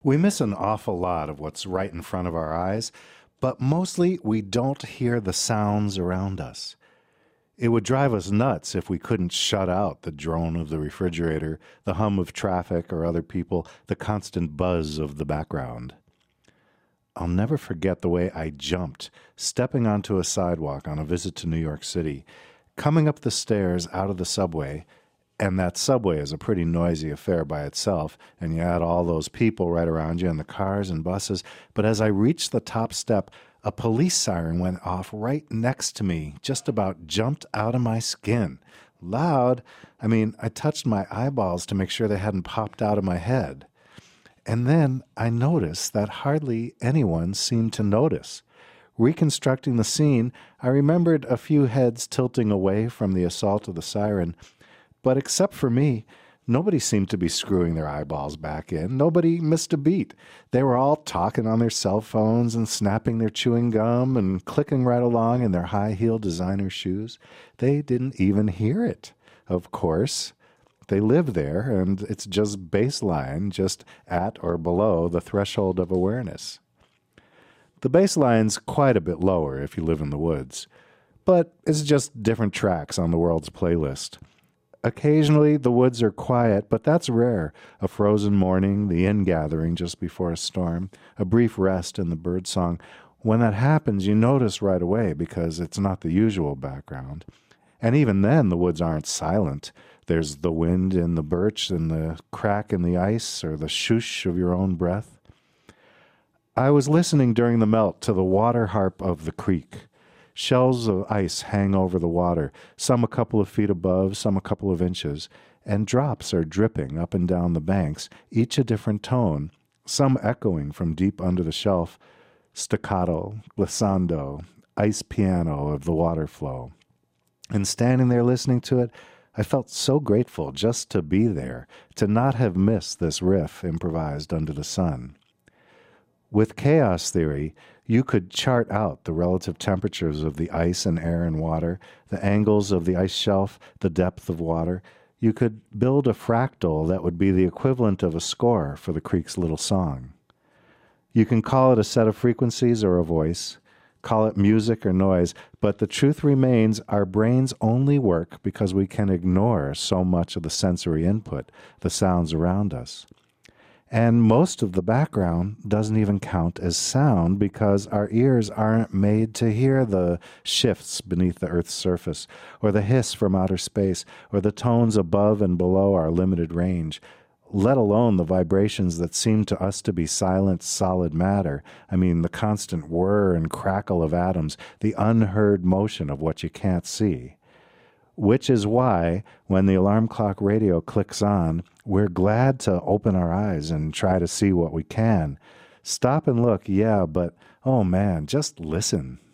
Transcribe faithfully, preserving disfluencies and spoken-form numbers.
We miss an awful lot of what's right in front of our eyes, but mostly we don't hear the sounds around us. It would drive us nuts if we couldn't shut out the drone of the refrigerator, the hum of traffic or other people, the constant buzz of the background. I'll never forget the way I jumped, stepping onto a sidewalk on a visit to New York City, coming up the stairs out of the subway, and that subway is a pretty noisy affair by itself, and you add all those people right around you and the cars and buses. But as I reached the top step, a police siren went off right next to me, just about jumped out of my skin. Loud. I mean, I touched my eyeballs to make sure they hadn't popped out of my head. And then I noticed that hardly anyone seemed to notice. Reconstructing the scene, I remembered a few heads tilting away from the assault of the siren, but except for me, nobody seemed to be screwing their eyeballs back in. Nobody missed a beat. They were all talking on their cell phones and snapping their chewing gum and clicking right along in their high-heeled designer shoes. They didn't even hear it, of course. They live there, and it's just baseline, just at or below the threshold of awareness. The baseline's quite a bit lower if you live in the woods, but it's just different tracks on the world's playlist. Occasionally, the woods are quiet, but that's rare. A frozen morning, the ingathering just before a storm, a brief rest in the birdsong. When that happens, you notice right away because it's not the usual background. And even then, the woods aren't silent. There's the wind in the birch and the crack in the ice or the shoosh of your own breath. I was listening during the melt to the water harp of the creek. Shells of ice hang over the water, some a couple of feet above, some a couple of inches, and drops are dripping up and down the banks, each a different tone, some echoing from deep under the shelf, staccato, glissando, ice piano of the water flow. And standing there listening to it, I felt so grateful just to be there, to not have missed this riff improvised under the sun. With chaos theory, you could chart out the relative temperatures of the ice and air and water, the angles of the ice shelf, the depth of water. You could build a fractal that would be the equivalent of a score for the creek's little song. You can call it a set of frequencies or a voice, call it music or noise, but the truth remains our brains only work because we can ignore so much of the sensory input, the sounds around us. And most of the background doesn't even count as sound because our ears aren't made to hear the shifts beneath the Earth's surface, or the hiss from outer space, or the tones above and below our limited range, let alone the vibrations that seem to us to be silent, solid matter. I mean, the constant whir and crackle of atoms, the unheard motion of what you can't see. Which is why, when the alarm clock radio clicks on, we're glad to open our eyes and try to see what we can. Stop and look, yeah, but, oh man, just listen.